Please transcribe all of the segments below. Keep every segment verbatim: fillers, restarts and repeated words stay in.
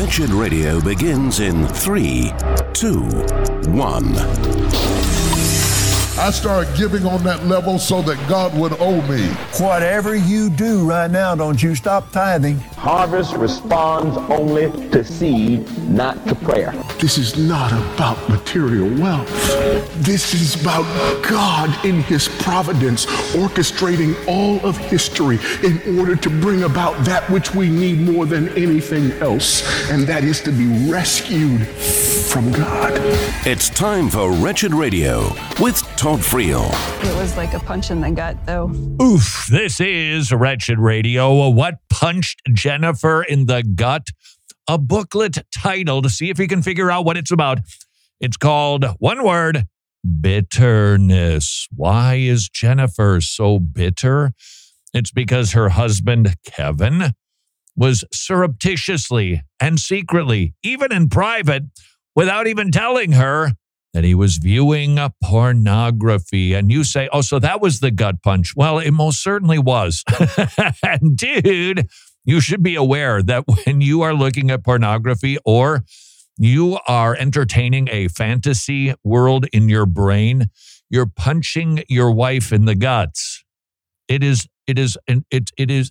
Wretched Radio begins in three, two, one. I started giving on that level so that God would owe me. Whatever you do right now, don't you stop tithing. Harvest responds only to seed, not to prayer. This is not about material wealth. This is about God in His providence orchestrating all of history in order to bring about that which we need more than anything else, and that is to be rescued from God. It's time for Wretched Radio with Todd Friel. It was like a punch in the gut, though. Oof, this is Wretched Radio. What punched Jennifer in the gut? A booklet titled, see if you can figure out what it's about. It's called, one word, bitterness. Why is Jennifer so bitter? It's because her husband, Kevin, was surreptitiously and secretly, even in private, without even telling her, that he was viewing pornography. And you say, oh, so that was the gut punch. Well, it most certainly was. And dude, you should be aware that when you are looking at pornography or you are entertaining a fantasy world in your brain, you're punching your wife in the guts. It is, it is, it, it is,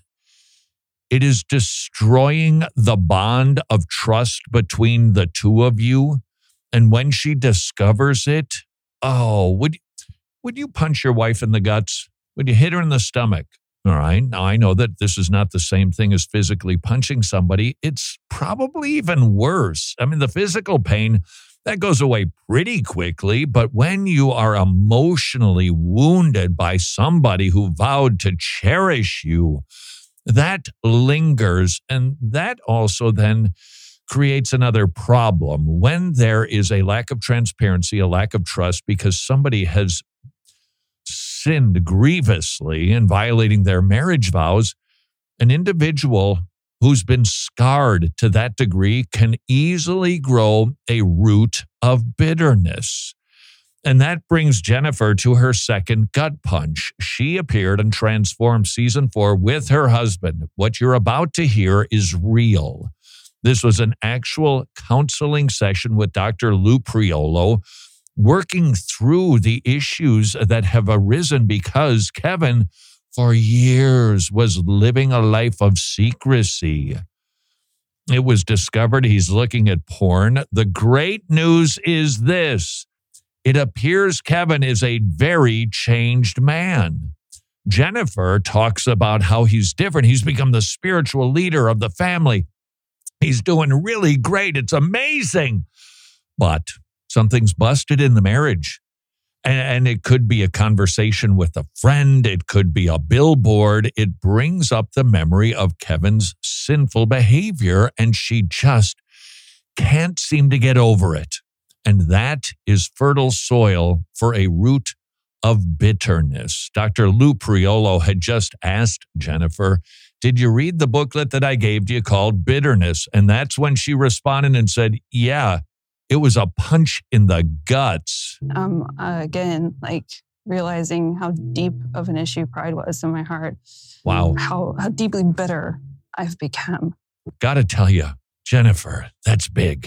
it is destroying the bond of trust between the two of you. And when she discovers it, oh, would, would you punch your wife in the guts? Would you hit her in the stomach? All right. Now, I know that this is not the same thing as physically punching somebody. It's probably even worse. I mean, the physical pain, that goes away pretty quickly. But when you are emotionally wounded by somebody who vowed to cherish you, that lingers. And that also then creates another problem. When there is a lack of transparency, a lack of trust, because somebody has sinned grievously in violating their marriage vows, an individual who's been scarred to that degree can easily grow a root of bitterness. And that brings Jennifer to her second gut punch. She appeared in Transformed Season four with her husband. What you're about to hear is real. This was an actual counseling session with Doctor Lou Priolo, working through the issues that have arisen because Kevin, for years, was living a life of secrecy. It was discovered he's looking at porn. The great news is this. It appears Kevin is a very changed man. Jennifer talks about how he's different. He's become the spiritual leader of the family. He's doing really great. It's amazing. But something's busted in the marriage. And, and it could be a conversation with a friend. It could be a billboard. It brings up the memory of Kevin's sinful behavior, and she just can't seem to get over it. And that is fertile soil for a root of bitterness. Doctor Lou Priolo had just asked Jennifer, did you read the booklet that I gave you called Bitterness? And that's when she responded and said, yeah, it was a punch in the guts. Um, uh, again, like realizing how deep of an issue pride was in my heart. Wow. How, how deeply bitter I've become. Gotta tell you, Jennifer, that's big.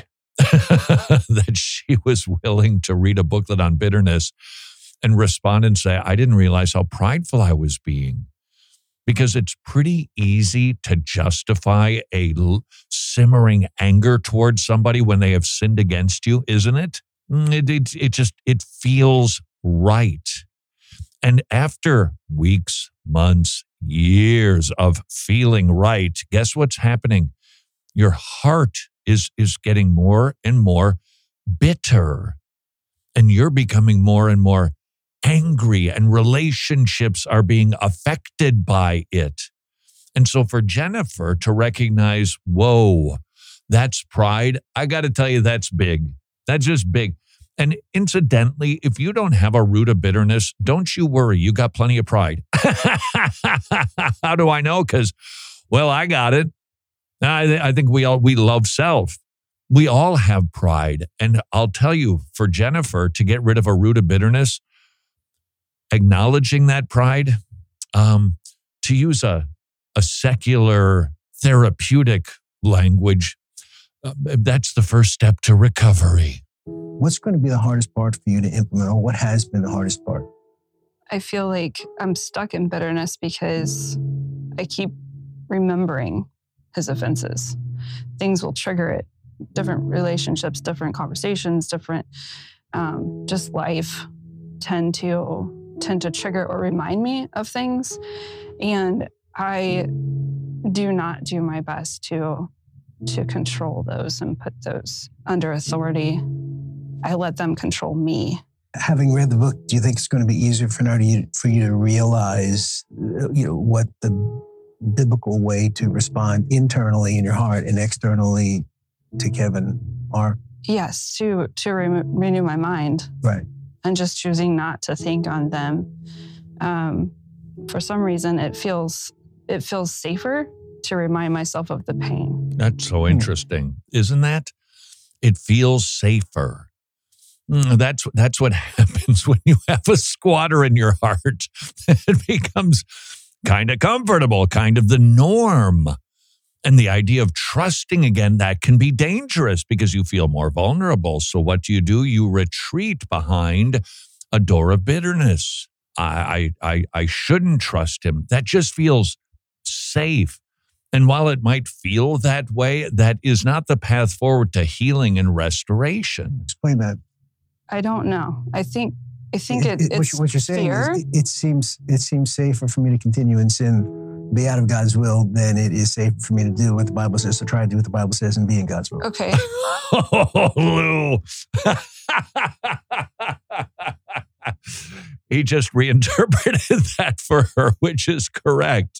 That she was willing to read a booklet on bitterness and respond and say, I didn't realize how prideful I was being. Because it's pretty easy to justify a simmering anger towards somebody when they have sinned against you, isn't it? It, it, it just, it feels right. And after weeks, months, years of feeling right, guess what's happening? Your heart is, is getting more and more bitter. And you're becoming more and more angry, and relationships are being affected by it. And so for Jennifer to recognize, whoa, that's pride, I got to tell you, that's big. That's just big. And incidentally, if you don't have a root of bitterness, don't you worry. You got plenty of pride. How do I know? Because, well, I got it. I, I think we all, we love self. We all have pride. And I'll tell you, for Jennifer to get rid of a root of bitterness, acknowledging that pride, um, to use a, a secular therapeutic language, uh, that's the first step to recovery. What's going to be the hardest part for you to implement, or what has been the hardest part? I feel like I'm stuck in bitterness because I keep remembering his offenses. Things will trigger it. Different relationships, different conversations, different, um, just life tend to tend to trigger or remind me of things. And I do not do my best to to control those and put those under authority. I let them control me. Having read the book, do you think it's going to be easier for now to you, for you to realize, you know, what the biblical way to respond internally in your heart and externally to Kevin are? Yes, to to re- renew my mind. Right. And just choosing not to think on them. Um, for some reason, it feels it feels safer to remind myself of the pain. That's so interesting, isn't that? It feels safer. Mm, That's that's what happens when you have a squatter in your heart. It becomes kind of comfortable, kind of the norm. And the idea of trusting again, that can be dangerous because you feel more vulnerable. So what do you do? You retreat behind a door of bitterness. I I I, I shouldn't trust him. That just feels safe. And while it might feel that way, that is not the path forward to healing and restoration. Explain that. I don't know. I think I think it, It- it- what it's you- what you're saying fear. is, it, it seems it seems safer for me to continue in sin, be out of God's will, than it is safer for me to do what the Bible says. So try to do what the Bible says and be in God's will. Okay. Oh, Lou. He just reinterpreted that for her, which is correct.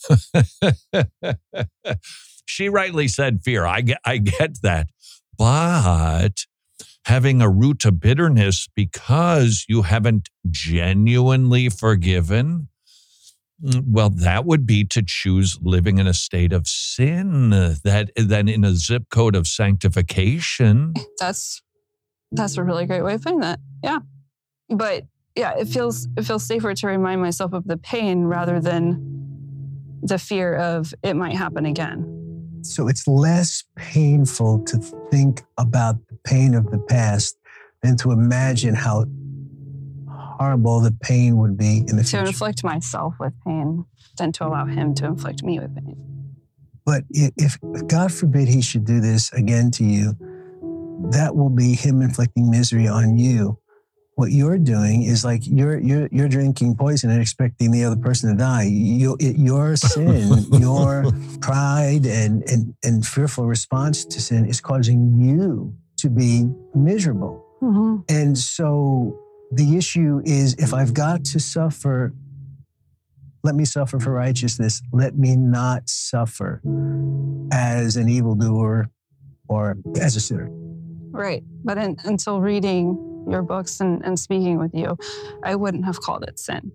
She rightly said fear. I get, I get that. But having a root of bitterness because you haven't genuinely forgiven, well, that would be to choose living in a state of sin, that than in a zip code of sanctification. That's that's a really great way of putting that. Yeah. But yeah, it feels it feels safer to remind myself of the pain rather than the fear of it might happen again. So it's less painful to think about the pain of the past than to imagine how horrible the pain would be in the To future. inflict myself with pain than to allow him to inflict me with pain. But i- if, God forbid, he should do this again to you, that will be him inflicting misery on you. What you're doing is like you're you're you're drinking poison and expecting the other person to die. You, it, your sin, your pride and, and and fearful response to sin is causing you to be miserable. Mm-hmm. And so the issue is, if I've got to suffer, let me suffer for righteousness. Let me not suffer as an evildoer or as a sinner. Right. But in, until reading your books and, and speaking with you, I wouldn't have called it sin.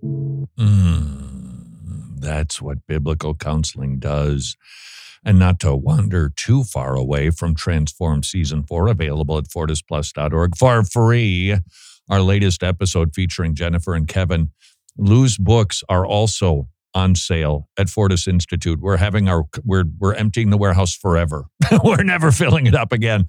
Mm, that's what biblical counseling does. And not to wander too far away from Transform Season four, available at fortis plus dot org for free. Our latest episode featuring Jennifer and Kevin. Lou's books are also on sale at Fortis Institute. We're having our, we're, we're emptying the warehouse forever. We're never filling it up again.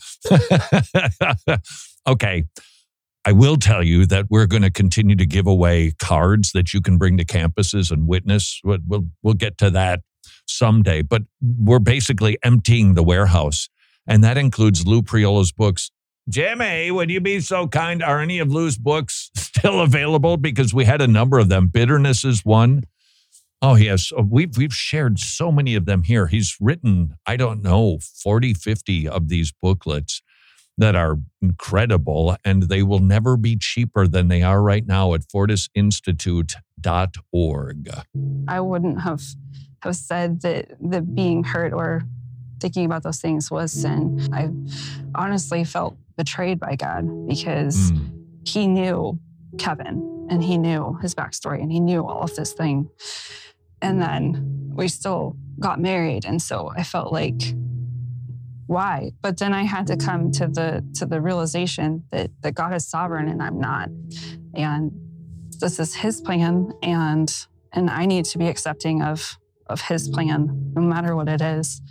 Okay. I will tell you that we're going to continue to give away cards that you can bring to campuses and witness. We'll, we'll, we'll get to that someday, but we're basically emptying the warehouse. And that includes Lou Priola's books. Jimmy, would you be so kind? Are any of Lou's books still available? Because we had a number of them. Bitterness is one. Oh, yes. We've, we've shared so many of them here. He's written, I don't know, forty, fifty of these booklets that are incredible, and they will never be cheaper than they are right now at fortis institute dot org. I wouldn't have have said that that being hurt or thinking about those things was sin. I honestly felt betrayed by God because Mm. he knew Kevin and he knew his backstory and he knew all of this thing. And then we still got married. And so I felt like, why? But then I had to come to the to the realization that, that God is sovereign and I'm not. And this is his plan, and and I need to be accepting of of his plan, no matter what it is.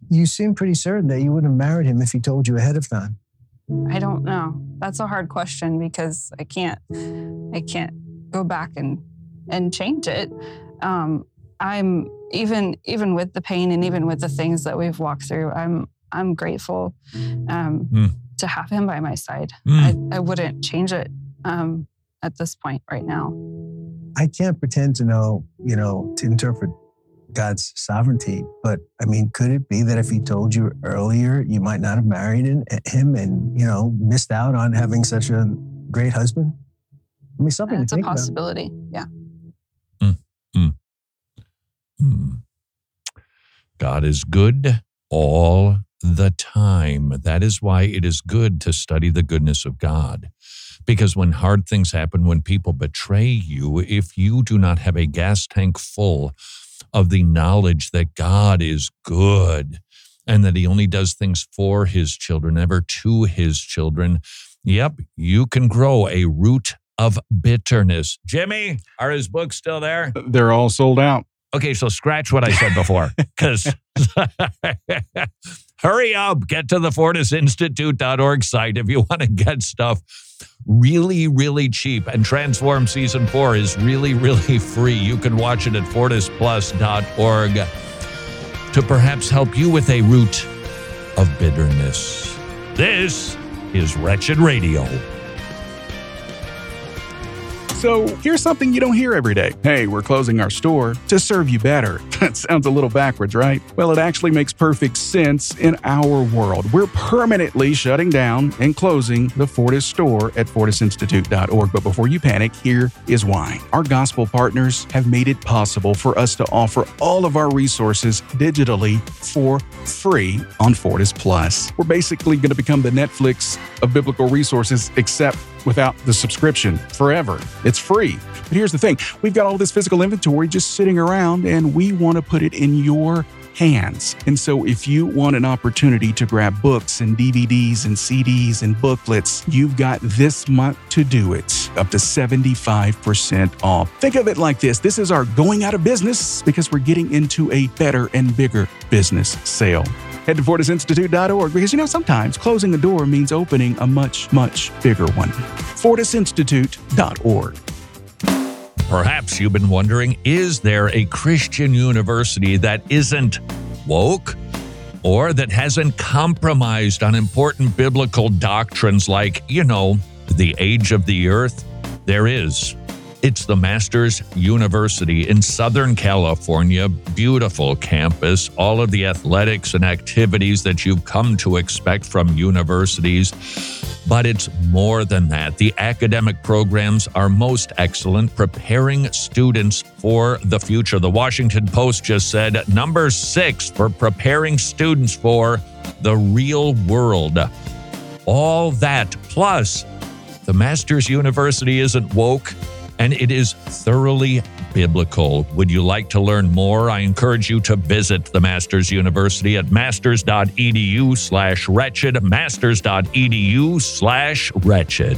you seem pretty certain that you wouldn't have married him if he told you ahead of time. I don't know. That's a hard question because I can't, I can't go back and, and change it. Um, I'm even, even with the pain and even with the things that we've walked through, I'm, I'm grateful um, mm. to have him by my side. Mm. I, I wouldn't change it um, at this point right now. I can't pretend to know, you know, to interpret God's sovereignty, but I mean, could it be that if he told you earlier, you might not have married him and, you know, missed out on having such a great husband? I mean, something That's to think a possibility. About. Yeah. Mm, mm, mm. God is good all the time. That is why it is good to study the goodness of God. Because when hard things happen, when people betray you, if you do not have a gas tank full of the knowledge that God is good and that he only does things for his children, never to his children, yep, you can grow a root of bitterness. Jimmy, are his books still there? They're all sold out. Okay, so scratch what I said before, because hurry up, get to the fortis institute dot org site if you want to get stuff really, really cheap. And Transform Season four is really, really free. You can watch it at fortis plus dot org to perhaps help you with a root of bitterness. This is Wretched Radio. So here's something you don't hear every day. Hey, we're closing our store to serve you better. That sounds a little backwards, right? Well, it actually makes perfect sense in our world. We're permanently shutting down and closing the Fortis store at fortis institute dot org. But before you panic, here is why. Our gospel partners have made it possible for us to offer all of our resources digitally for free on Fortis Plus. We're basically going to become the Netflix of biblical resources, except without the subscription forever. It's free. But here's the thing. We've got all this physical inventory just sitting around, and we want to put it in your hands. And so if you want an opportunity to grab books and D V Ds and C Ds and booklets, you've got this month to do it, up to seventy-five percent off. Think of it like this. This is our going out of business because we're getting into a better and bigger business sale. Head to fortis institute dot org because, you know, sometimes closing a door means opening a much, much bigger one. fortis institute dot org. Perhaps you've been wondering, is there a Christian university that isn't woke or that hasn't compromised on important biblical doctrines like, you know, the age of the earth? There is. It's the Masters University in Southern California. Beautiful campus, all of the athletics and activities that you've come to expect from universities. But it's more than that. The academic programs are most excellent, preparing students for the future. The Washington Post just said number six for preparing students for the real world. All that, plus the Masters University isn't woke, and it is thoroughly biblical. Would you like to learn more? I encourage you to visit the Masters University at masters dot edu slash wretched, masters dot edu slash wretched.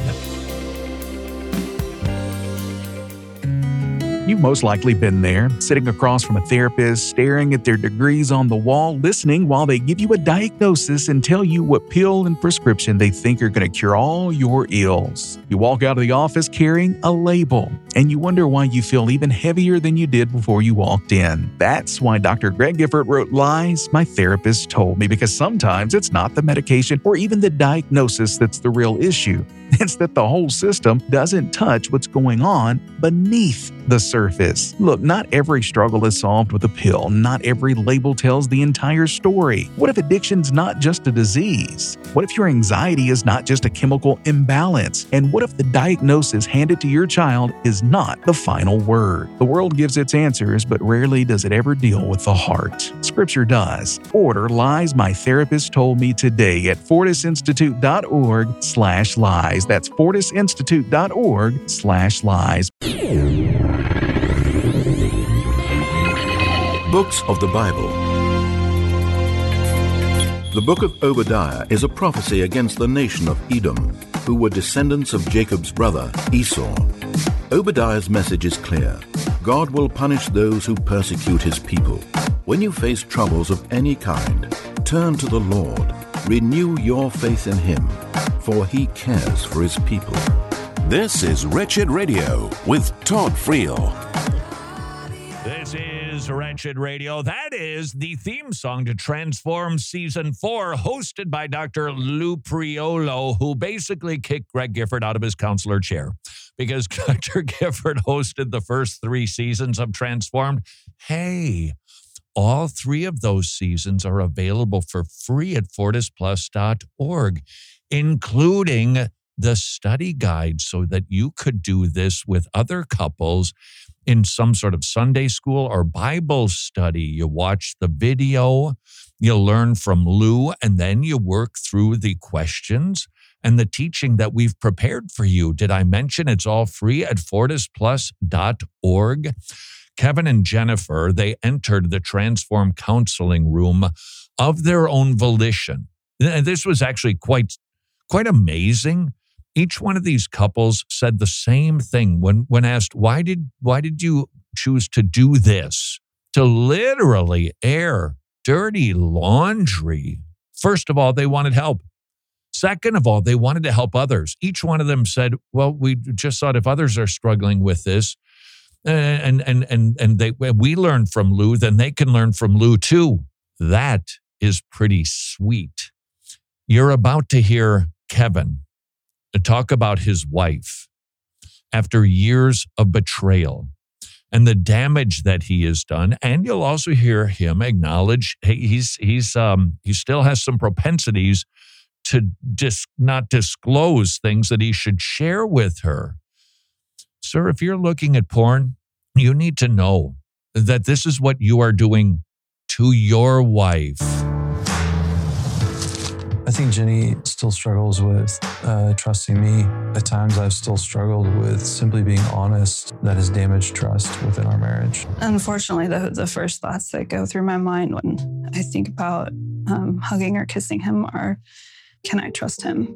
You've most likely been there, sitting across from a therapist, staring at their degrees on the wall, listening while they give you a diagnosis and tell you what pill and prescription they think are going to cure all your ills. You walk out of the office carrying a label, and you wonder why you feel even heavier than you did before you walked in. That's why Doctor Greg Gifford wrote Lies My Therapist Told Me, because sometimes it's not the medication or even the diagnosis that's the real issue. It's that the whole system doesn't touch what's going on beneath the surface. Look, not every struggle is solved with a pill. Not every label tells the entire story. What if addiction's not just a disease? What if your anxiety is not just a chemical imbalance? And what if the diagnosis handed to your child is not the final word? The world gives its answers, but rarely does it ever deal with the heart. Scripture does. Order Lies My Therapist Told Me today at fortis institute dot org slash lies. That's fortis institute dot org slash lies. Books of the Bible. The book of Obadiah is a prophecy against the nation of Edom, who were descendants of Jacob's brother, Esau. Obadiah's message is clear. God will punish those who persecute his people. When you face troubles of any kind, turn to the Lord. Renew your faith in him, for he cares for his people. This is Wretched Radio with Todd Friel. This is Wretched Radio. That is the theme song to Transform Season four, hosted by Doctor Lou Priolo, who basically kicked Greg Gifford out of his counselor chair because Doctor Gifford hosted the first three seasons of Transformed. Hey, all three of those seasons are available for free at fortis plus dot org, including the study guide so that you could do this with other couples in some sort of Sunday school or Bible study. You watch the video, you learn from Lou, and then you work through the questions and the teaching that we've prepared for you. Did I mention it's all free at fortis plus dot org? Kevin and Jennifer, they entered the Transform counseling room of their own volition. And this was actually quite, quite amazing. Each one of these couples said the same thing when, when asked, why did, why did you choose to do this? To literally air dirty laundry. First of all, they wanted help. Second of all, they wanted to help others. Each one of them said, well, we just thought if others are struggling with this, and and and and they we learn from Lou, then they can learn from Lou too. That is pretty sweet. You're about to hear Kevin talk about his wife after years of betrayal and the damage that he has done. And you'll also hear him acknowledge hey, he's he's um he still has some propensities to dis- not disclose things that he should share with her. Sir, if you're looking at porn, you need to know that this is what you are doing to your wife. I think Jenny still struggles with uh, trusting me. At times, I've still struggled with simply being honest. That has damaged trust within our marriage. Unfortunately, the, the first thoughts that go through my mind when I think about um, hugging or kissing him are, can I trust him?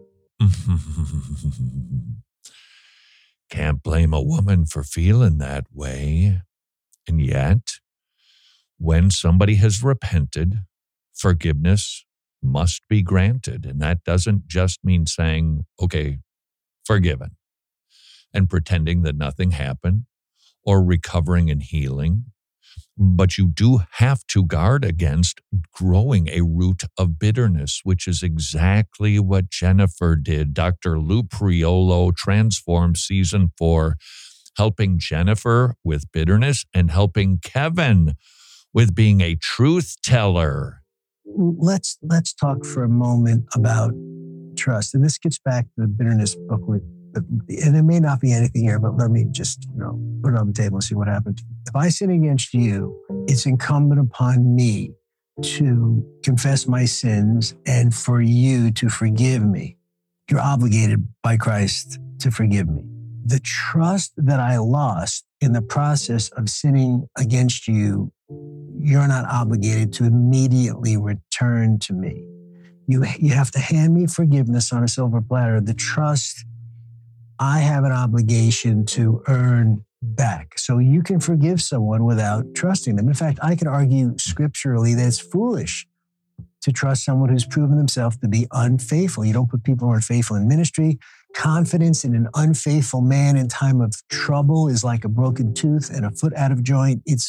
Can't blame a woman for feeling that way. And yet, when somebody has repented, forgiveness must be granted. And that doesn't just mean saying, okay, forgiven, and pretending that nothing happened or recovering and healing. But you do have to guard against growing a root of bitterness, which is exactly what Jennifer did. Doctor Lou Priolo transformed season four, helping Jennifer with bitterness and helping Kevin with being a truth teller. Let's let's talk for a moment about trust. And this gets back to the bitterness booklet. And there may not be anything here, but let me just, you know, put it on the table and see what happens. If I sin against you, it's incumbent upon me to confess my sins and for you to forgive me. You're obligated by Christ to forgive me. The trust that I lost in the process of sinning against you, you're not obligated to immediately return to me. You, you have to hand me forgiveness on a silver platter. The trust I have an obligation to earn back. So you can forgive someone without trusting them. In fact, I could argue scripturally that it's foolish to trust someone who's proven themselves to be unfaithful. You don't put people who are unfaithful in ministry. Confidence in an unfaithful man in time of trouble is like a broken tooth and a foot out of joint. It's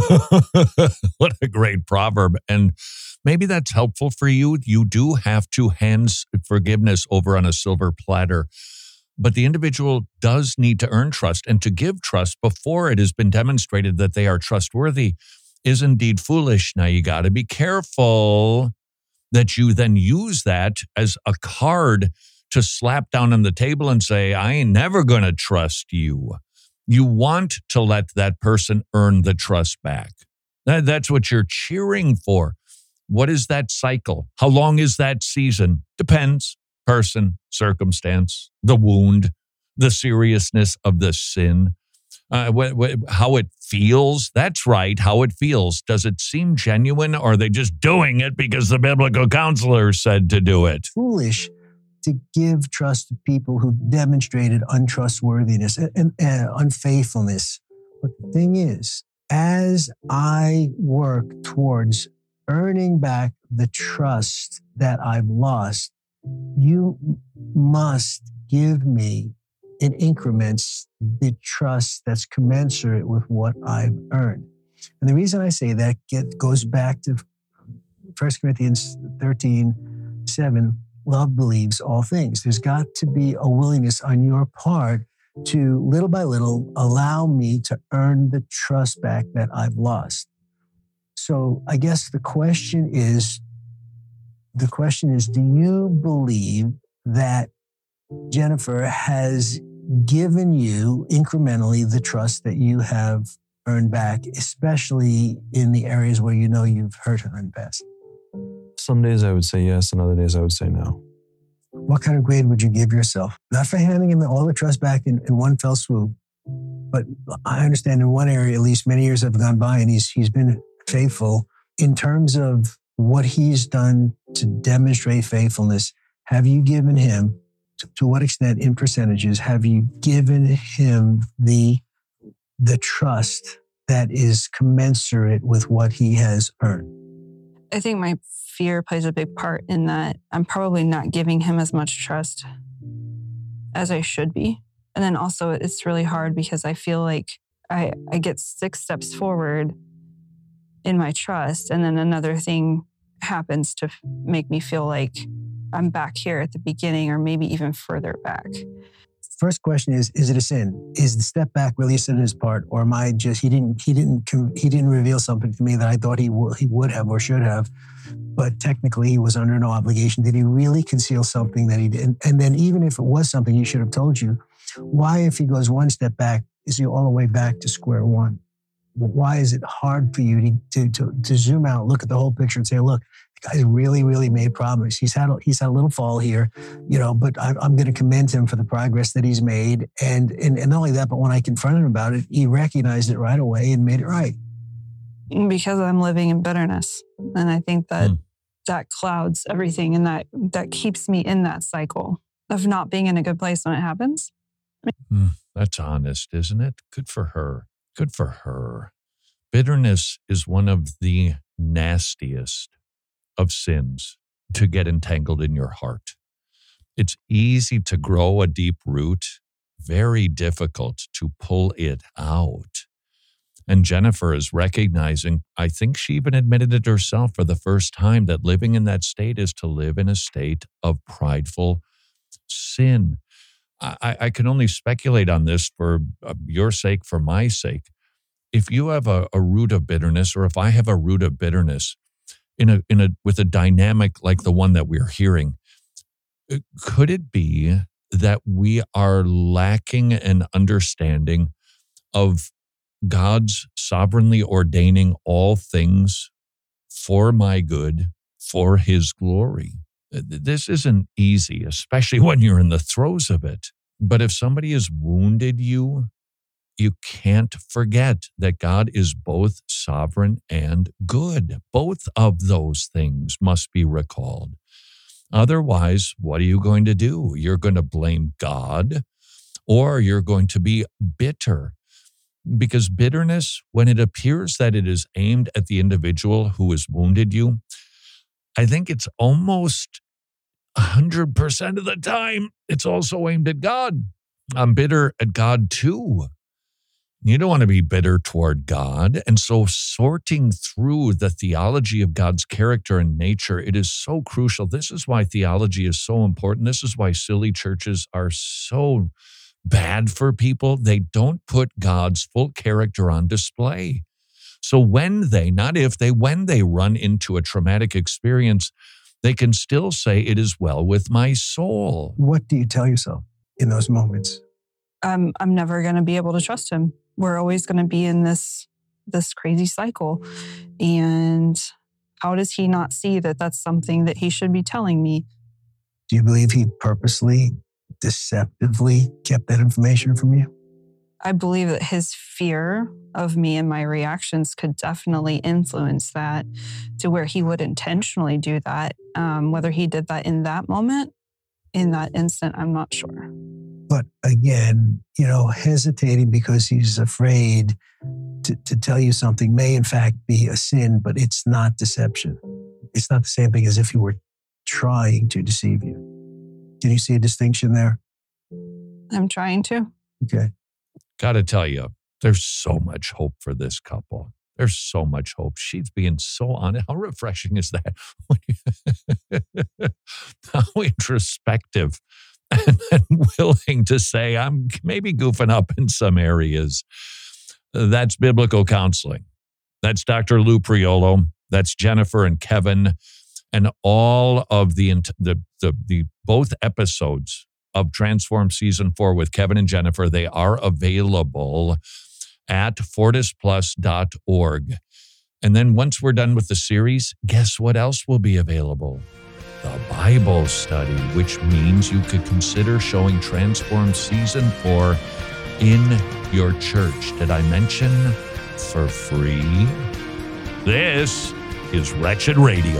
what a great proverb. And maybe that's helpful for you. You do have to hand forgiveness over on a silver platter. But the individual does need to earn trust, and to give trust before it has been demonstrated that they are trustworthy is indeed foolish. Now, you got to be careful that you then use that as a card to slap down on the table and say, I ain't never going to trust you. You want to let that person earn the trust back. That, that's what you're cheering for. What is that cycle? How long is that season? Depends. Person, circumstance, the wound, the seriousness of the sin, uh, wh- wh- how it feels. That's right, how it feels. Does it seem genuine, or are they just doing it because the biblical counselor said to do it? Foolish to give trust to people who demonstrated untrustworthiness and, and uh, unfaithfulness But the thing is, as I work towards earning back the trust that I've lost, you must give me in increments the trust that's commensurate with what I've earned. And the reason I say that get, goes back to First Corinthians thirteen, seven, love believes all things. There's got to be a willingness on your part to, little by little, allow me to earn the trust back that I've lost. So I guess the question is, the question is, do you believe that Jennifer has given you incrementally the trust that you have earned back, especially in the areas where you know you've hurt her in the past? Some days I would say yes, and other days I would say no. What kind of grade would you give yourself? Not for handing him all the trust back in, in one fell swoop, but I understand in one area, at least many years have gone by and he's he's been faithful. In terms of what he's done to demonstrate faithfulness, have you given him, to, to what extent in percentages, have you given him the, the trust that is commensurate with what he has earned? I think my fear plays a big part in that I'm probably not giving him as much trust as I should be. And then also it's really hard because I feel like I, I get six steps forward in my trust, and then another thing happens to make me feel like I'm back here at the beginning or maybe even further back. First question is, is it a sin? Is the step back really a sin on his part? Or am I just, he didn't, he didn't, he didn't reveal something to me that I thought he would, he would have or should have, but technically he was under no obligation. Did he really conceal something that he did? And then even if it was something he should have told you, why, if he goes one step back, is he all the way back to square one? Why is it hard for you to, to, to zoom out, look at the whole picture and say, look, the guy's really, really made progress. He's had a, he's had a little fall here, you know, but I, I'm going to commend him for the progress that he's made. And, and, and not only that, but when I confronted him about it, he recognized it right away and made it right. Because I'm living in bitterness. And I think that Mm. that clouds everything, and that, that keeps me in that cycle of not being in a good place when it happens. Mm, that's honest, isn't it? Good for her. Good for her. Bitterness is one of the nastiest of sins to get entangled in your heart. It's easy to grow a deep root, very difficult to pull it out. And Jennifer is recognizing, I think she even admitted it herself for the first time, that living in that state is to live in a state of prideful sin. I, I can only speculate on this for uh, your sake, for my sake. If you have a, a root of bitterness, or if I have a root of bitterness in a in a with a dynamic like the one that we're hearing, could it be that we are lacking an understanding of God's sovereignly ordaining all things for my good, for his glory? This isn't easy, especially when you're in the throes of it. But if somebody has wounded you, you can't forget that God is both sovereign and good. Both of those things must be recalled. Otherwise, what are you going to do? You're going to blame God, or you're going to be bitter. Because bitterness, when it appears that it is aimed at the individual who has wounded you, I think it's almost one hundred percent of the time, it's also aimed at God. I'm bitter at God too. You don't want to be bitter toward God. And so sorting through the theology of God's character and nature, it is so crucial. This is why theology is so important. This is why silly churches are so bad for people. They don't put God's full character on display. So when they, not if they, when they run into a traumatic experience, they can still say, it is well with my soul. What do you tell yourself in those moments? Um, I'm never going to be able to trust him. We're always going to be in this, this crazy cycle. And how does he not see that that's something that he should be telling me? Do you believe he purposely, deceptively kept that information from you? I believe that his fear of me and my reactions could definitely influence that to where he would intentionally do that. Um, whether he did that in that moment, in that instant, I'm not sure. but again, you know, hesitating because he's afraid to, to tell you something may in fact be a sin, but it's not deception. It's not the same thing as if he were trying to deceive you. Can you see a distinction there? I'm trying to. Okay. Got to tell you, there's so much hope for this couple. There's so much hope. She's being so honest. How refreshing is that? How introspective and, and willing to say, I'm maybe goofing up in some areas. That's biblical counseling. That's Doctor Lou Priolo. That's Jennifer and Kevin. And all of the, the, the, the both episodes of Transform Season four with Kevin and Jennifer, they are available at fortis plus dot org. And then once we're done with the series, guess what else will be available? The Bible study, which means you could consider showing Transform Season four in your church. Did I mention for free? This is Wretched Radio.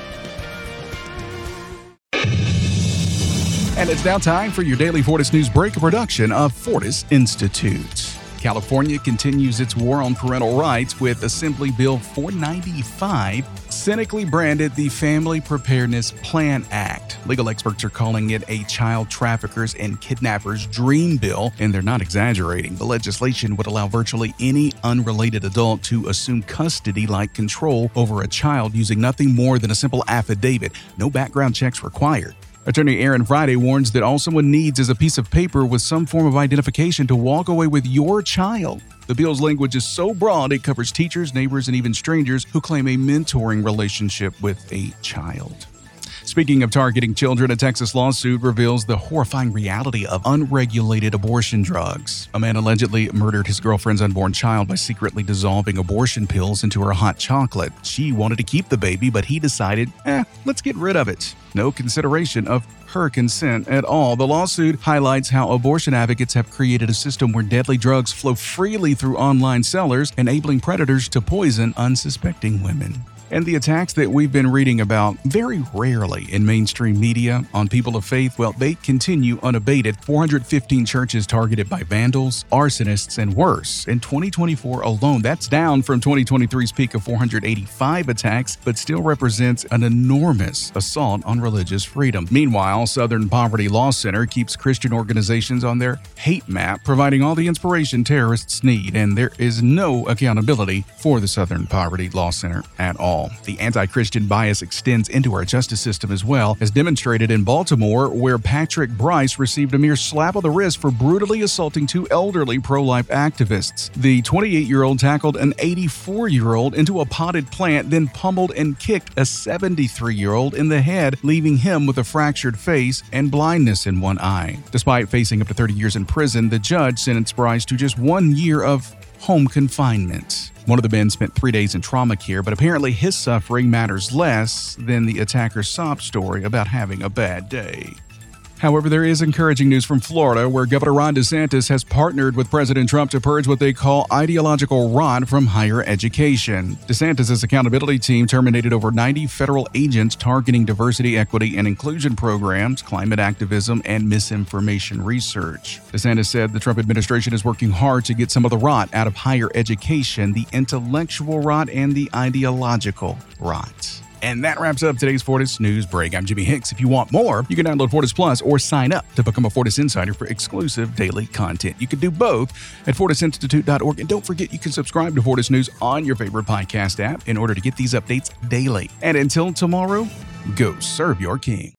And it's now time for your daily Fortis News Break, a production of Fortis Institute. California continues its war on parental rights with Assembly Bill four ninety-five, cynically branded the Family Preparedness Plan Act. Legal experts are calling it a child traffickers and kidnappers dream bill, and they're not exaggerating. The legislation would allow virtually any unrelated adult to assume custody-like control over a child using nothing more than a simple affidavit. No background checks required. Attorney Aaron Friday warns that all someone needs is a piece of paper with some form of identification to walk away with your child. The bill's language is so broad it covers teachers, neighbors, and even strangers who claim a mentoring relationship with a child. Speaking of targeting children, a Texas lawsuit reveals the horrifying reality of unregulated abortion drugs. A man allegedly murdered his girlfriend's unborn child by secretly dissolving abortion pills into her hot chocolate. She wanted to keep the baby, but he decided, eh, let's get rid of it. No consideration of her consent at all. The lawsuit highlights how abortion advocates have created a system where deadly drugs flow freely through online sellers, enabling predators to poison unsuspecting women. And the attacks that we've been reading about very rarely in mainstream media on people of faith, well, they continue unabated. four hundred fifteen churches targeted by vandals, arsonists, and worse. In twenty twenty-four alone, that's down from twenty twenty-three's peak of four hundred eighty-five attacks, but still represents an enormous assault on religious freedom. Meanwhile, Southern Poverty Law Center keeps Christian organizations on their hate map, providing all the inspiration terrorists need, and there is no accountability for the Southern Poverty Law Center at all. The anti-Christian bias extends into our justice system as well, as demonstrated in Baltimore, where Patrick Bryce received a mere slap of the wrist for brutally assaulting two elderly pro-life activists. The twenty-eight-year-old tackled an eighty-four-year-old into a potted plant, then pummeled and kicked a seventy-three-year-old in the head, leaving him with a fractured face and blindness in one eye. Despite facing up to thirty years in prison, the judge sentenced Bryce to just one year of home confinement. One of the men spent three days in trauma care, but apparently his suffering matters less than the attacker's sob story about having a bad day. However, there is encouraging news from Florida, where Governor Ron DeSantis has partnered with President Trump to purge what they call ideological rot from higher education. DeSantis' accountability team terminated over ninety federal agents targeting diversity, equity, and inclusion programs, climate activism, and misinformation research. DeSantis said the Trump administration is working hard to get some of the rot out of higher education, the intellectual rot and the ideological rot. And that wraps up today's Fortis News Break. I'm Jimmy Hicks. If you want more, you can download Fortis Plus or sign up to become a Fortis Insider for exclusive daily content. You can do both at fortis institute dot org. And don't forget, you can subscribe to Fortis News on your favorite podcast app in order to get these updates daily. And until tomorrow, go serve your king.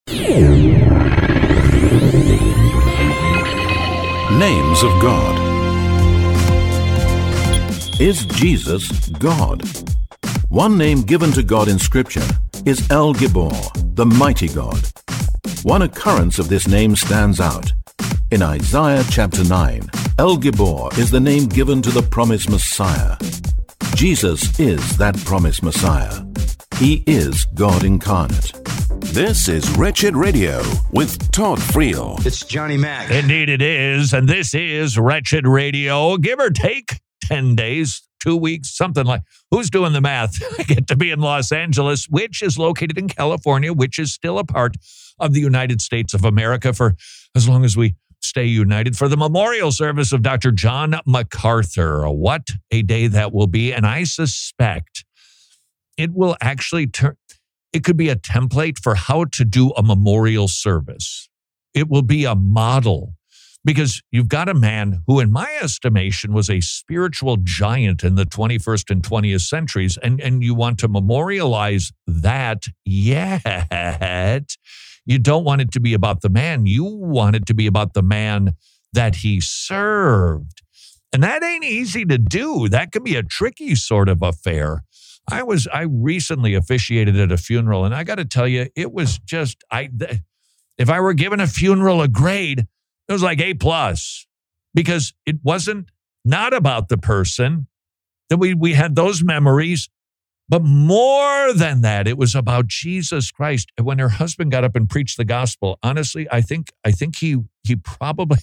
Names of God. Is Jesus God? One name given to God in Scripture is El Gibor, the mighty God. One occurrence of this name stands out. In Isaiah chapter nine, El Gibor is the name given to the promised Messiah. Jesus is that promised Messiah. He is God incarnate. This is Wretched Radio with Todd Friel. It's Johnny Mac. Indeed it is, and this is Wretched Radio, give or take ten days. Two weeks, something like, who's doing the math? I get to be in Los Angeles, which is located in California, which is still a part of the United States of America for as long as we stay united for the memorial service of Doctor John MacArthur. What a day that will be. And I suspect it will actually turn, it could be a template for how to do a memorial service. It will be a model, because you've got a man who, in my estimation, was a spiritual giant in the twenty-first and twentieth centuries, and, and you want to memorialize that, yet you don't want it to be about the man. You want it to be about the man that he served. And that ain't easy to do. That can be a tricky sort of affair. I was, I recently officiated at a funeral, and I got to tell you, it was just, I, if I were given a funeral a grade, it was like A plus, because it wasn't not about the person, that we, we had those memories, but more than that, it was about Jesus Christ. And when her husband got up and preached the gospel, honestly, I think, I think he, he probably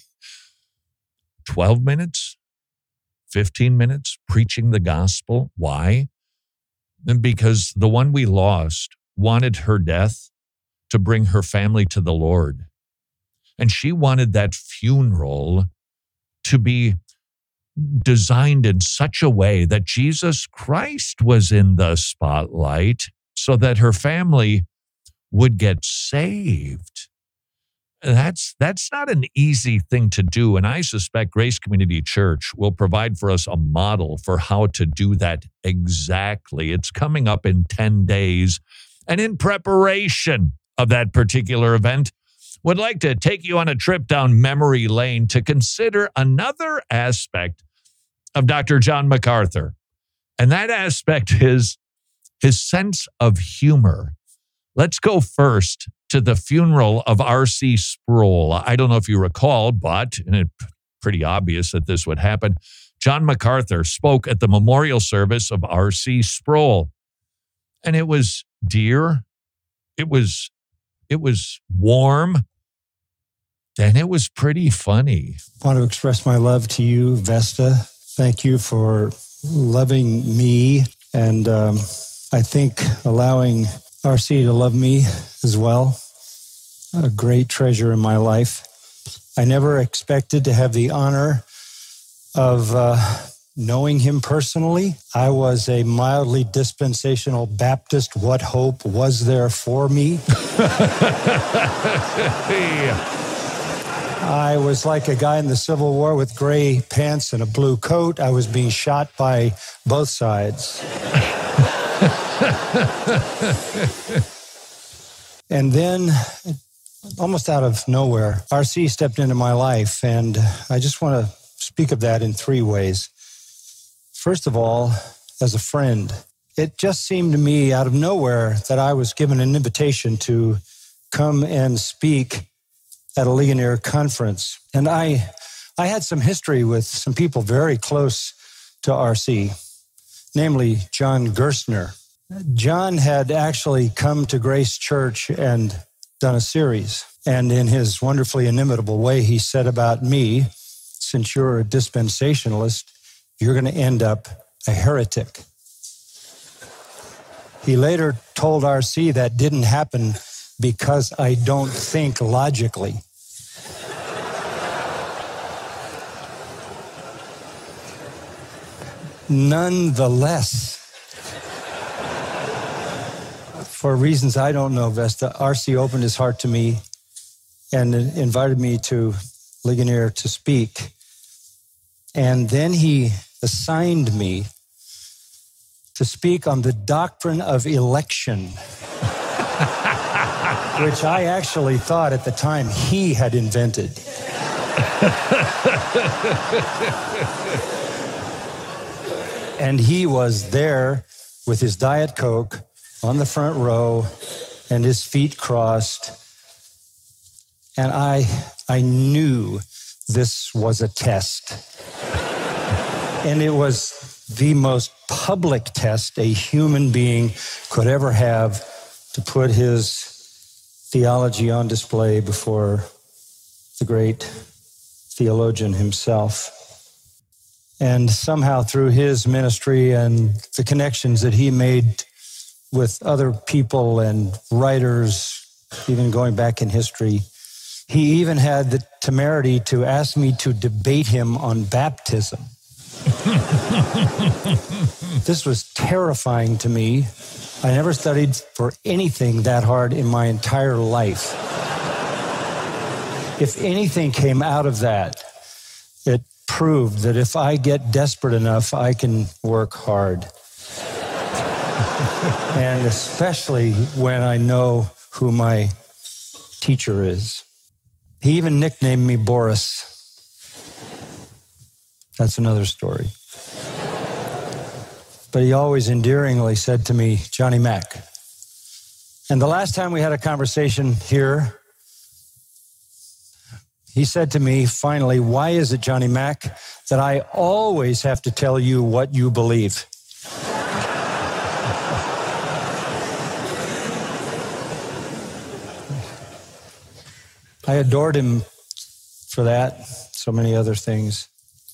twelve minutes, fifteen minutes preaching the gospel. Why? And because the one we lost wanted her death to bring her family to the Lord. And she wanted that funeral to be designed in such a way that Jesus Christ was in the spotlight so that her family would get saved. That's, that's not an easy thing to do. And I suspect Grace Community Church will provide for us a model for how to do that exactly. It's coming up in ten days. And in preparation of that particular event, would like to take you on a trip down memory lane to consider another aspect of Doctor John MacArthur. And that aspect is his sense of humor. Let's go first to the funeral of R C Sproul. I don't know if you recall, but, and it's pretty obvious that this would happen, John MacArthur spoke at the memorial service of R C Sproul. And it was dear, it was It was warm, and it was pretty funny. I want to express my love to you, Vesta. Thank you for loving me, and um, I think allowing R C to love me as well. A great treasure in my life. I never expected to have the honor of uh, knowing him personally. I was a mildly dispensational Baptist. What hope was there for me? I was like a guy in the Civil War with gray pants and a blue coat. I was being shot by both sides. And then, almost out of nowhere, R C stepped into my life, and I just want to speak of that in three ways. First of all, as a friend, it just seemed to me out of nowhere that I was given an invitation to come and speak at a Ligonier conference. And I, I had some history with some people very close to R C, namely John Gerstner. John had actually come to Grace Church and done a series. And in his wonderfully inimitable way, he said about me, since you're a dispensationalist, you're going to end up a heretic. He later told R C that didn't happen because I don't think logically. Nonetheless, for reasons I don't know, Vesta, R C opened his heart to me and invited me to Ligonier to speak. And then he assigned me to speak on the doctrine of election, which I actually thought at the time he had invented. And he was there with his Diet Coke on the front row and his feet crossed. And I, I knew this was a test. And it was the most public test a human being could ever have to put his theology on display before the great theologian himself. And somehow through his ministry and the connections that he made with other people and writers, even going back in history, He even had the temerity to ask me to debate him on baptism. This was terrifying to me. I never studied for anything that hard in my entire life. If anything came out of that, it proved that if I get desperate enough, I can work hard. And especially when I know who my teacher is. He even nicknamed me Boris. That's another story. But he always endearingly said to me, Johnny Mac. And the last time we had a conversation here, he said to me, finally, why is it, Johnny Mac, that I always have to tell you what you believe? I adored him for that, so many other things.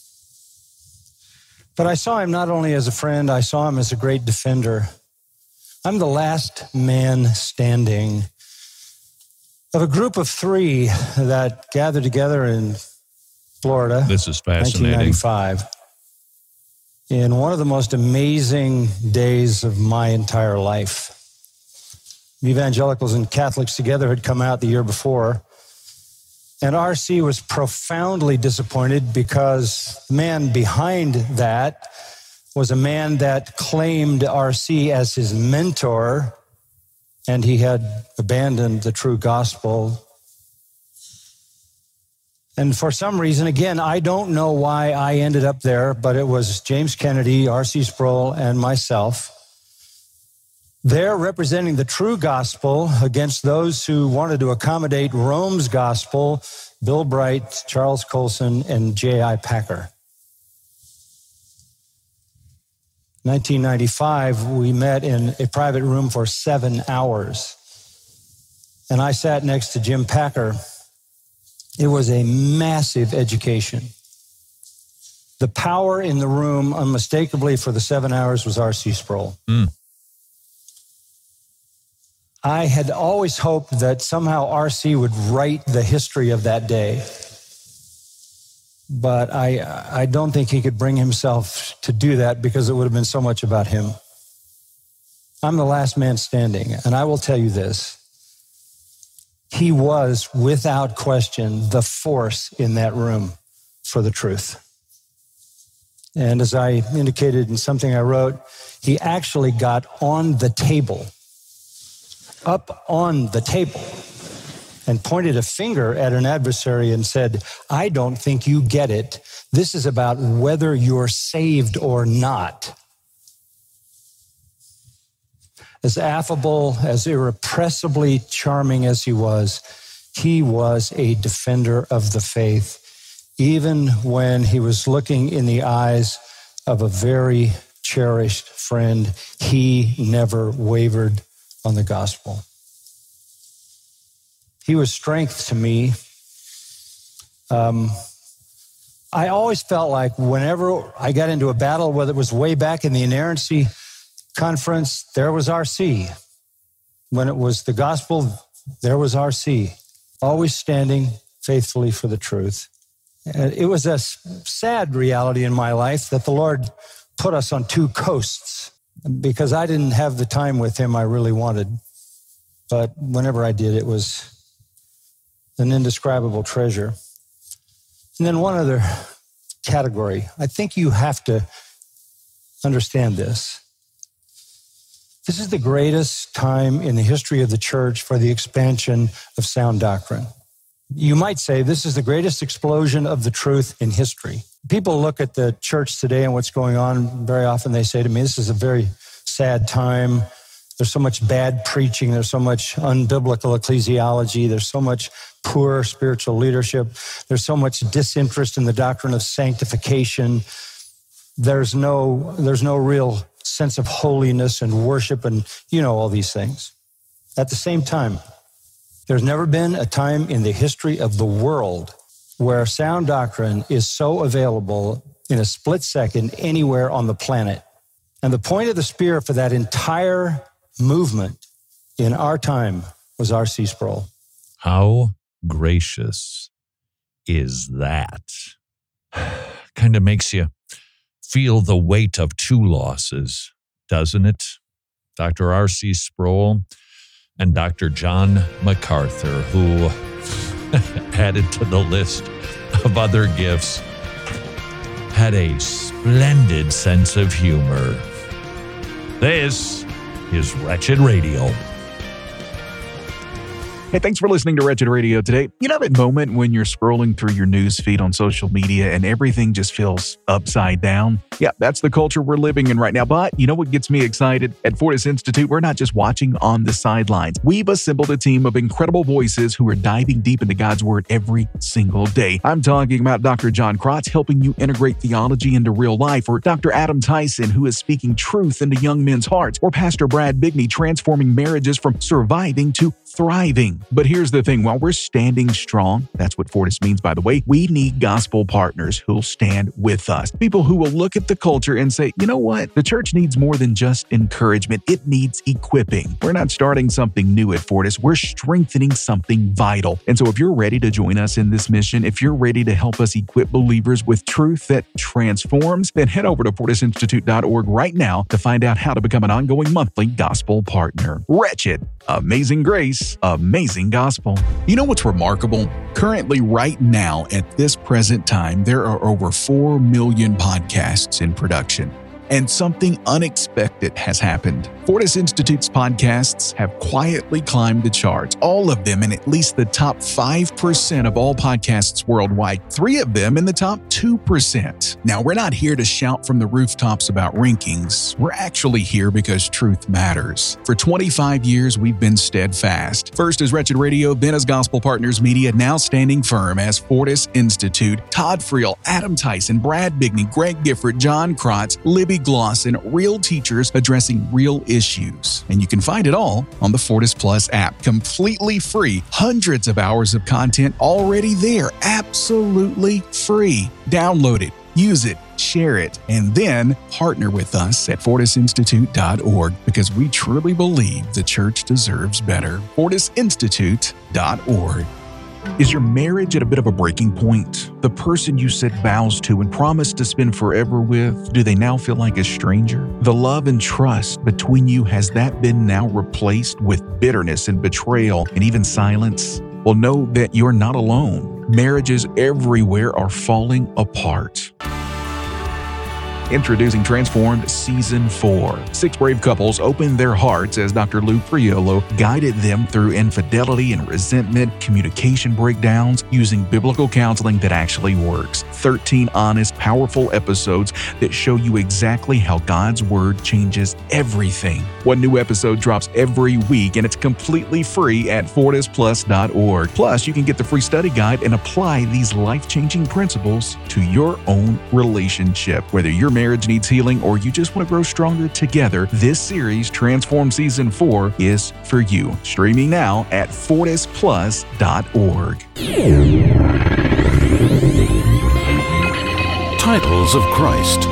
But I saw him not only as a friend, I saw him as a great defender. I'm the last man standing of a group of three that gathered together in Florida. This is fascinating. nineteen ninety-five. In one of the most amazing days of my entire life. Evangelicals and Catholics together had come out the year before. And R C was profoundly disappointed because the man behind that was a man that claimed R C as his mentor, and he had abandoned the true gospel. And for some reason, again, I don't know why I ended up there, but it was James Kennedy, R C Sproul, and myself. They're representing the true gospel against those who wanted to accommodate Rome's gospel, Bill Bright, Charles Colson, and J I Packer. nineteen ninety-five, we met in a private room for seven hours. And I sat next to Jim Packer. It was a massive education. The power in the room, unmistakably for the seven hours, was R C Sproul. Mm. I had always hoped that somehow R C would write the history of that day. But I, I don't think he could bring himself to do that because it would have been so much about him. I'm the last man standing, and I will tell you this. He was, without question, the force in that room for the truth. And as I indicated in something I wrote, he actually got on the table, up on the table, and pointed a finger at an adversary and said, I don't think you get it. This is about whether you're saved or not. As affable, as irrepressibly charming as he was, he was a defender of the faith, even when he was looking in the eyes of a very cherished friend. He never wavered on the gospel. He was strength to me. Um, I always felt like whenever I got into a battle, whether it was way back in the inerrancy conference, there was R C. When it was the gospel, there was R C. Always standing faithfully for the truth. And it was a sad reality in my life that the Lord put us on two coasts because I didn't have the time with him I really wanted. But whenever I did, it was an indescribable treasure. And then one other category. I think you have to understand this. This is the greatest time in the history of the church for the expansion of sound doctrine. You might say this is the greatest explosion of the truth in history. People look at the church today and what's going on. Very often they say to me, this is a very sad time. There's so much bad preaching. There's so much unbiblical ecclesiology. There's so much poor spiritual leadership. There's so much disinterest in the doctrine of sanctification. There's no, there's no real sense of holiness and worship and, you know, all these things. At the same time, there's never been a time in the history of the world where sound doctrine is so available in a split second anywhere on the planet. And the point of the spear for that entire movement in our time was R C Sproul. How gracious is that? Kind of makes you feel the weight of two losses, doesn't it? Doctor R C Sproul and Doctor John MacArthur, who added to the list of other gifts, had a splendid sense of humor. This is Wretched Radio. Hey, thanks for listening to Wretched Radio today. You know that moment when you're scrolling through your news feed on social media and everything just feels upside down? Yeah, that's the culture we're living in right now. But you know what gets me excited? At Fortis Institute, we're not just watching on the sidelines. We've assembled a team of incredible voices who are diving deep into God's Word every single day. I'm talking about Doctor John Krotz, helping you integrate theology into real life, or Doctor Adam Tyson, who is speaking truth into young men's hearts, or Pastor Brad Bigney, transforming marriages from surviving to thriving. But here's the thing, while we're standing strong, that's what Fortis means, by the way, we need gospel partners who'll stand with us. People who will look at the culture and say, you know what? The church needs more than just encouragement. It needs equipping. We're not starting something new at Fortis. We're strengthening something vital. And so if you're ready to join us in this mission, if you're ready to help us equip believers with truth that transforms, then head over to fortis institute dot org right now to find out how to become an ongoing monthly gospel partner. Wretched, amazing grace, amazing gospel. You know what's remarkable? Currently, right now, at this present time, there are over four million podcasts in production. And something unexpected has happened. Fortis Institute's podcasts have quietly climbed the charts, all of them in at least the top five percent of all podcasts worldwide, three of them in the top two percent. Now, we're not here to shout from the rooftops about rankings. We're actually here because truth matters. For twenty-five years, we've been steadfast. First as Wretched Radio, then as Gospel Partners Media, now standing firm as Fortis Institute. Todd Friel, Adam Tyson, Brad Bigney, Greg Gifford, John Krotz, Libby Glosson, real teachers addressing real issues. And you can find it all on the Fortis Plus app, completely free. Hundreds of hours of content already there, absolutely free. Download it, use it, share it, and then partner with us at fortis institute dot org because we truly believe the church deserves better. fortis institute dot org. Is your marriage at a bit of a breaking point? The person you said vows to and promised to spend forever with, do they now feel like a stranger? The love and trust between you, has that been now replaced with bitterness and betrayal and even silence? Well, know that you're not alone. Marriages everywhere are falling apart. Introducing Transformed Season four. Six brave couples opened their hearts as Doctor Lou Priolo guided them through infidelity and resentment, communication breakdowns, using biblical counseling that actually works. thirteen honest, powerful episodes that show you exactly how God's Word changes everything. One new episode drops every week, and it's completely free at fortis plus dot org. Plus, you can get the free study guide and apply these life-changing principles to your own relationship. Whether your marriage needs healing or you just want to grow stronger together, this series, Transform Season four, is for you. Streaming now at fortis plus dot org. Titles of Christ.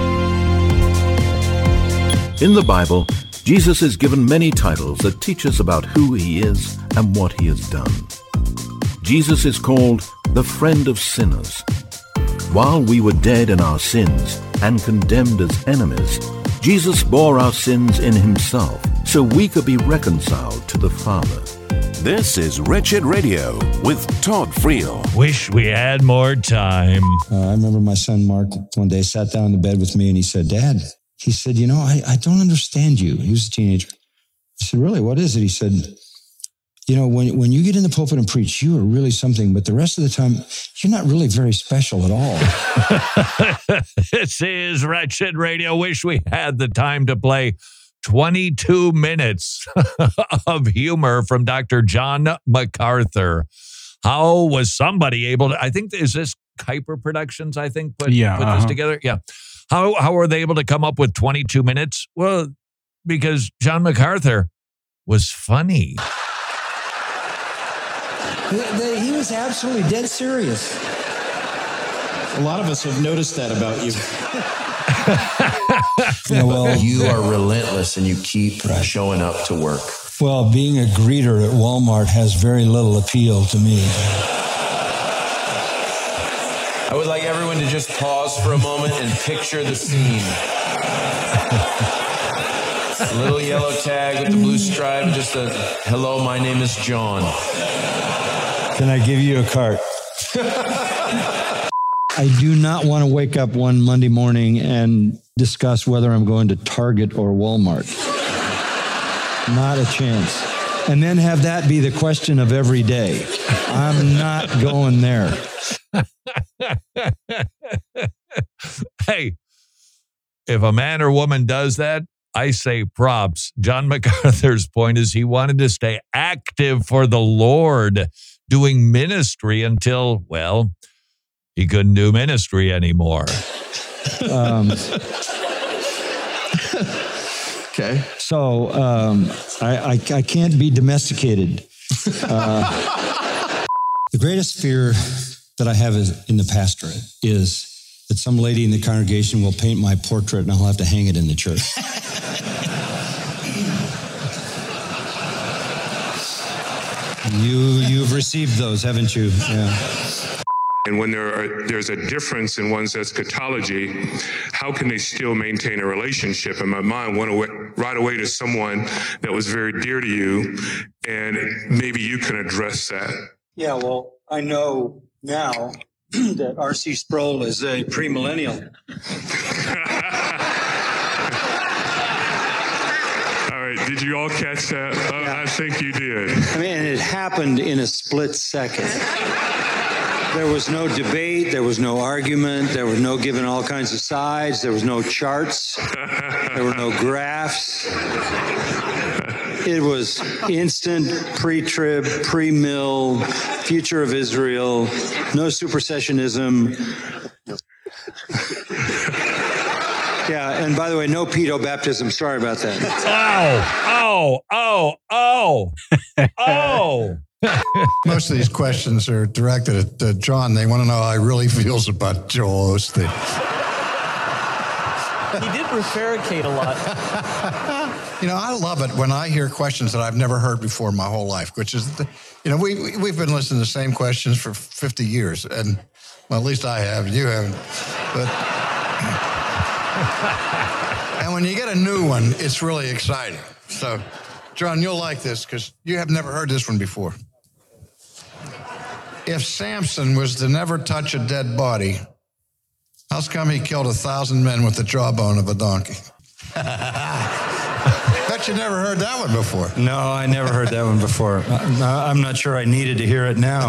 In the Bible, Jesus is given many titles that teach us about who he is and what he has done. Jesus is called the friend of sinners. While we were dead in our sins and condemned as enemies, Jesus bore our sins in himself so we could be reconciled to the Father. This is Wretched Radio with Todd Friel. Wish we had more time. Uh, I remember my son Mark one day sat down in the bed with me and he said, Dad, he said, you know, I, I don't understand you. He was a teenager. I said, really, what is it? He said, you know, when, when you get in the pulpit and preach, you are really something, but the rest of the time, you're not really very special at all. This is Wretched Radio. Wish we had the time to play twenty-two minutes of humor from Doctor John MacArthur. How was somebody able to, I think, is this Kuiper Productions, I think, put, yeah, put uh-huh. this together? Yeah. How, how were they able to come up with twenty-two minutes? Well, because John MacArthur was funny. He was absolutely dead serious. A lot of us have noticed that about you. Yeah, well, you are relentless and you keep right. showing up to work. Well, being a greeter at Walmart has very little appeal to me. I would like everyone to just pause for a moment and picture the scene. A little yellow tag with the blue stripe, just a, hello, my name is John. Can I give you a cart? I do not want to wake up one Monday morning and discuss whether I'm going to Target or Walmart. Not a chance. And then have that be the question of every day. I'm not going there. Hey, if a man or woman does that, I say props. John MacArthur's point is he wanted to stay active for the Lord, doing ministry until, well, he couldn't do ministry anymore. Um, okay. So um, I, I, I can't be domesticated. Uh, the greatest fear that I have is in the pastorate is that some lady in the congregation will paint my portrait and I'll have to hang it in the church. you, you've received those, haven't you? Yeah. And when there are, there's a difference in one's eschatology, how can they still maintain a relationship? And my mind went away, right away to someone that was very dear to you, and maybe you can address that. Yeah, well, I know now that R C Sproul is a premillennial. All right, did you all catch that? Oh, yeah. I think you did. I mean, it happened in a split second. There was no debate. There was no argument. There was no giving all kinds of sides. There was no charts. There were no graphs. It was instant, pre-trib, pre-mill, future of Israel, no supersessionism. Yeah, and by the way, no pedo baptism. Sorry about that. Oh, oh, oh, oh, oh. Most of these questions are directed at uh, John. They want to know how he really feels about Joel Osteen. He did prevaricate a lot. You know, I love it when I hear questions that I've never heard before in my whole life, which is, the, you know, we, we, we've been listening to the same questions for fifty years. And, well, at least I have. You haven't. But, and when you get a new one, it's really exciting. So, John, you'll like this because you have never heard this one before. If Samson was to never touch a dead body, how's come he killed a thousand men with the jawbone of a donkey? Bet you never heard that one before. No, I never heard that one before. I'm not sure I needed to hear it now.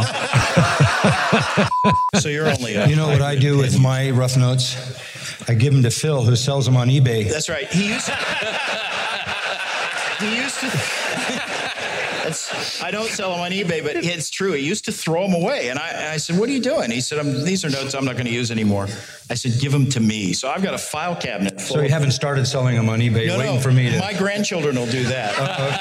So you're only... A, you know what I do with my rough notes? I give them to Phil, who sells them on eBay. That's right. He used to... he used to... It's, I don't sell them on eBay, but it's true. He used to throw them away. And I, and I said, what are you doing? He said, I'm, these are notes I'm not going to use anymore. I said, give them to me. So I've got a file cabinet full. So you haven't started selling them on eBay, no, waiting no, for me to... My grandchildren will do that.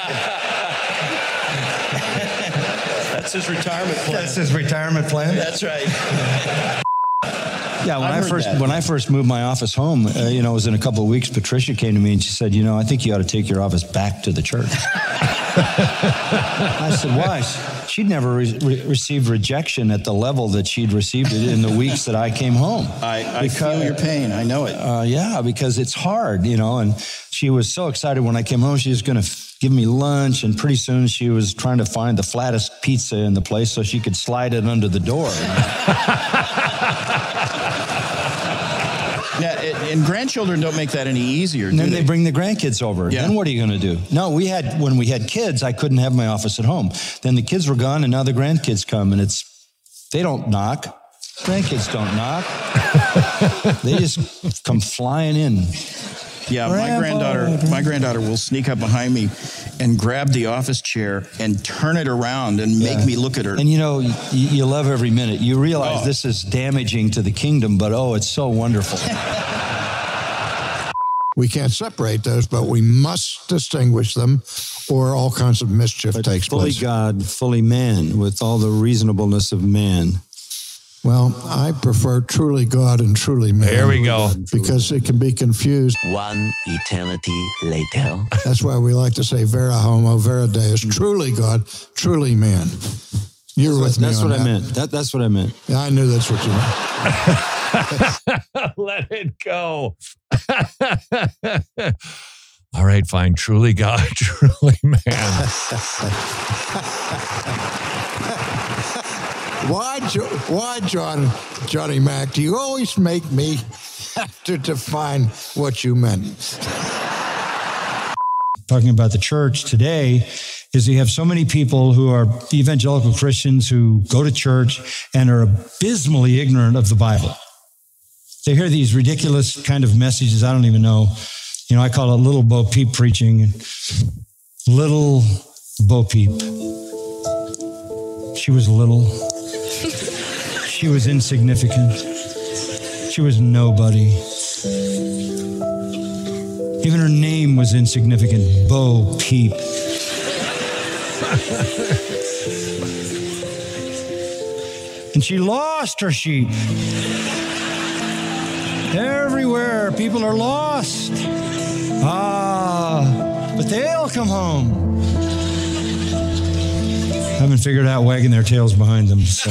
Uh, okay. That's his retirement plan. That's his retirement plan? That's right. Yeah, when I first that. when I first moved my office home, uh, you know, it was in a couple of weeks, Patricia came to me and she said, you know, I think you ought to take your office back to the church. I said, why? She'd never re- re- received rejection at the level that she'd received it in the weeks that I came home. I, I because, feel your pain. I know it. Uh, yeah, because it's hard, you know, and she was so excited when I came home. She was going to f- give me lunch, and pretty soon she was trying to find the flattest pizza in the place so she could slide it under the door. Yeah, and grandchildren don't make that any easier, and do then they? they bring the grandkids over. Yeah. Then what are you going to do? No, we had, when we had kids, I couldn't have my office at home. Then the kids were gone, and now the grandkids come, and it's, they don't knock. Grandkids don't knock. They just come flying in. Yeah, my granddaughter, my granddaughter will sneak up behind me and grab the office chair and turn it around and make yeah. me look at her. And you know, you, you love every minute. You realize oh. this is damaging to the kingdom, but oh, it's so wonderful. We can't separate those, but we must distinguish them, or all kinds of mischief but takes fully place. Fully God, fully man, with all the reasonableness of man. Well, I prefer truly God and truly man. There we go. Because it can be confused. One eternity later. That's why we like to say vera homo, vera deus. Truly God, truly man. You're with me. That's on what that. I meant. That, that's what I meant. Yeah, I knew that's what you meant. Let it go. All right, fine. Truly God, truly man. Why, jo- why, John, Johnny Mac, do you always make me have to define what you meant? Talking about the church today is you have so many people who are evangelical Christians who go to church and are abysmally ignorant of the Bible. They hear these ridiculous kind of messages. I don't even know. You know, I call it Little Bo Peep preaching. Little Bo Peep. She was little. She was insignificant. She was nobody. Even her name was insignificant. Bo Peep. And she lost her sheep. Everywhere, people are lost. Ah, but they'll come home. Haven't figured out wagging their tails behind them, so.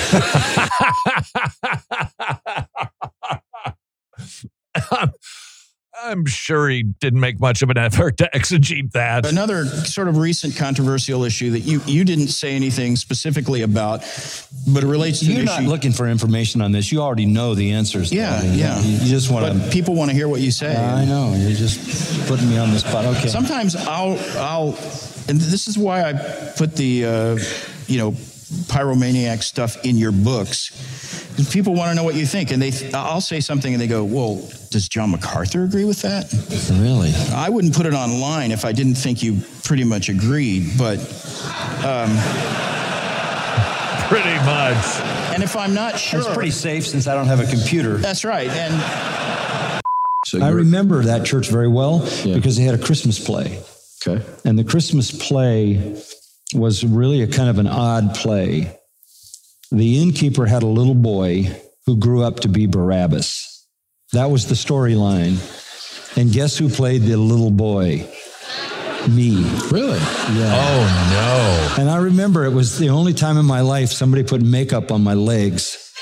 I'm sure he didn't make much of an effort to exegete that. Another sort of recent controversial issue that you, you didn't say anything specifically about, but it relates to You're an not issue. looking for information on this. You already know the answers. Yeah, I mean, yeah. You just want But to. people want to hear what you say. I know. You're just putting me on the spot. Okay. Sometimes I'll, I'll, and this is why I put the, uh, you know, pyromaniac stuff in your books. People want to know what you think, and they, I'll say something, and they go, "Well, does John MacArthur agree with that?" Really? I wouldn't put it online if I didn't think you pretty much agreed, but um, pretty much. And if I'm not sure, It's pretty safe since I don't have a computer. That's right, and So I remember that church very well because they had a Christmas play. Okay. And the Christmas play was really a kind of an odd play. The innkeeper had a little boy who grew up to be Barabbas. That was the storyline. And guess who played the little boy? Me. Really? Yeah. Oh, no. And I remember it was the only time in my life somebody put makeup on my legs.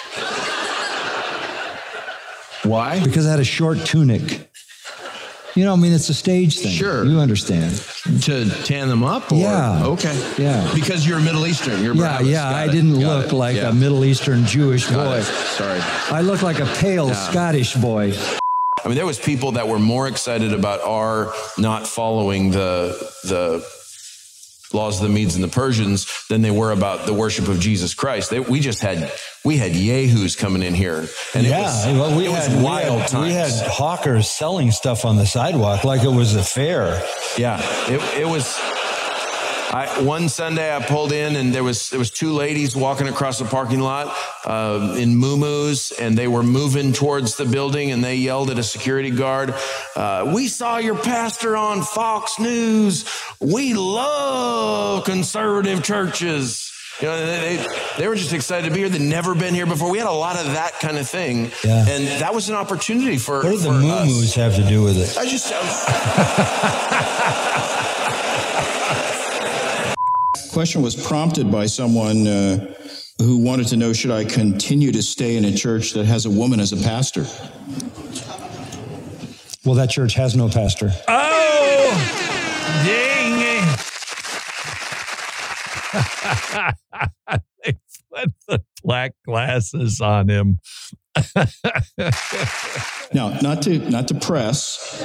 Why? Because I had a short tunic. You know, I mean, it's a stage thing. Sure. You understand. To tan them up? Or? Yeah. Okay. Yeah. Because you're Middle Eastern. You're Yeah, Barabbas. yeah. Got I it. didn't Got look it. like Yeah. a Middle Eastern Jewish Got boy. it. Sorry. I look like a pale Yeah. Scottish boy. I mean, there was people that were more excited about our not following the the laws of the Medes and the Persians than they were about the worship of Jesus Christ. They, we just had we had yahoos coming in here, and yeah, it was, well, we it was had wild we had, times. we had hawkers selling stuff on the sidewalk like it was a fair. Yeah, it it was. I, one Sunday I pulled in and there was there was two ladies walking across the parking lot uh, in muumuus, and they were moving towards the building, and they yelled at a security guard, uh, "We saw your pastor on Fox News. We love conservative churches." You know, they, they were just excited to be here. They'd never been here before. We had a lot of that kind of thing, Yeah. and that was an opportunity for. What do the for muumuus us. have to do with it? I just. question was prompted by someone uh, who wanted to know, should I continue to stay in a church that has a woman as a pastor? Well, that church has no pastor. Oh, dang it. They put the black glasses on him. Now, not to not to press,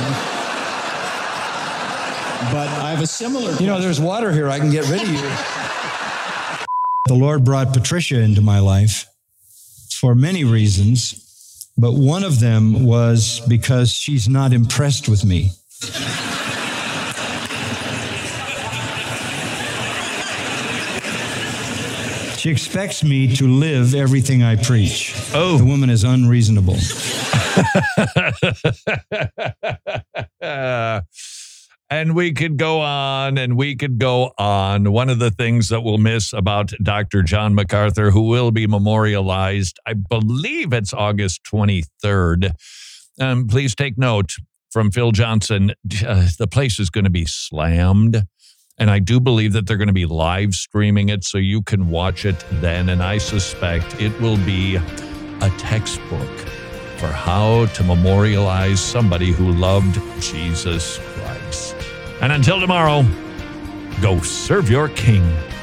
but I have a similar. You know, there's water here. I can get rid of you. The Lord brought Patricia into my life for many reasons, but one of them was because she's not impressed with me. She expects me to live everything I preach. Oh. The woman is unreasonable. And we could go on and we could go on. One of the things that we'll miss about Doctor John MacArthur, who will be memorialized, I believe it's August twenty-third. Um, please take note from Phil Johnson. Uh, the place is going to be slammed. And I do believe that they're going to be live streaming it so you can watch it then. And I suspect it will be a textbook for how to memorialize somebody who loved Jesus Christ. And until tomorrow, go serve your King.